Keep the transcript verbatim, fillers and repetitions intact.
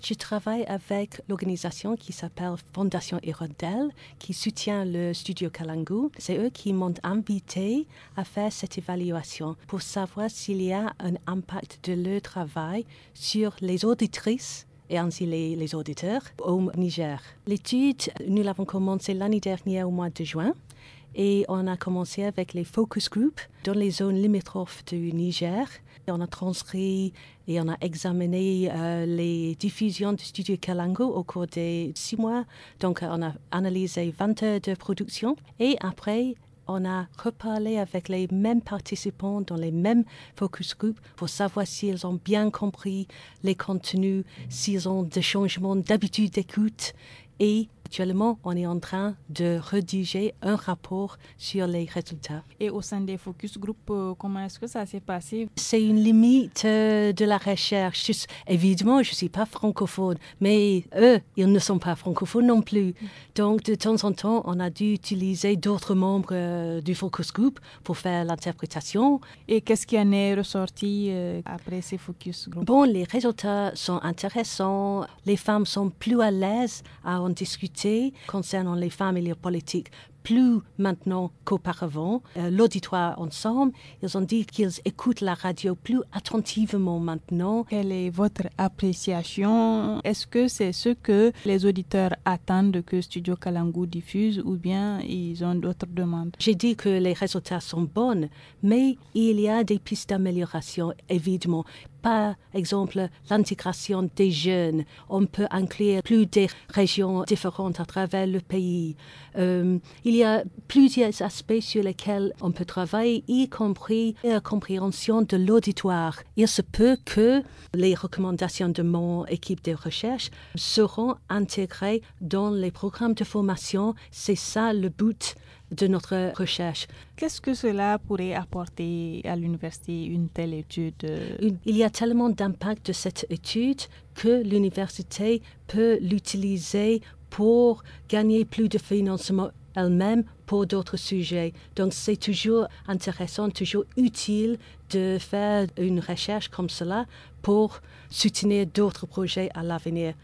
Je travaille avec l'organisation qui s'appelle Fondation Hirondelle, qui soutient le studio Kalangu. C'est eux qui m'ont invité à faire cette évaluation pour savoir s'il y a un impact de leur travail sur les auditrices et ainsi les, les auditeurs au Niger. L'étude, nous l'avons commencée l'année dernière au mois de juin. Et on a commencé avec les focus groups dans les zones limitrophes du Niger. Et on a transcrit et on a examiné euh, les diffusions du studio Kalangu au cours des six mois. Donc, on a analysé vingt heures de production. Et après, on a reparlé avec les mêmes participants dans les mêmes focus groups pour savoir s'ils ont bien compris les contenus, s'ils ont des changements d'habitude d'écoute. Et actuellement, on est en train de rédiger un rapport sur les résultats. Et au sein des focus group, euh, comment est-ce que ça s'est passé? C'est une limite euh, de la recherche. Juste, évidemment, je ne suis pas francophone, mais eux, ils ne sont pas francophones non plus. Donc, de temps en temps, on a dû utiliser d'autres membres euh, du focus group pour faire l'interprétation. Et qu'est-ce qui en est ressorti euh, après ces focus group? Bon, les résultats sont intéressants. Les femmes sont plus à l'aise à en discuter concernant les femmes et les politiques, plus maintenant qu'auparavant. Euh, l'auditoire ensemble, ils ont dit qu'ils écoutent la radio plus attentivement maintenant. Quelle est votre appréciation? Est-ce que c'est ce que les auditeurs attendent que Studio Kalangu diffuse ou bien ils ont d'autres demandes? J'ai dit que les résultats sont bons, mais il y a des pistes d'amélioration, évidemment. Par exemple, l'intégration des jeunes. On peut inclure plus de régions différentes à travers le pays. Euh, il y a plusieurs aspects sur lesquels on peut travailler, y compris la compréhension de l'auditoire. Il se peut que les recommandations de mon équipe de recherche seront intégrées dans les programmes de formation. C'est ça le but de notre recherche. Qu'est-ce que cela pourrait apporter à l'université, une telle étude? Il y a tellement d'impact de cette étude que l'université peut l'utiliser pour gagner plus de financement elle-même pour d'autres sujets. Donc c'est toujours intéressant, toujours utile de faire une recherche comme cela pour soutenir d'autres projets à l'avenir.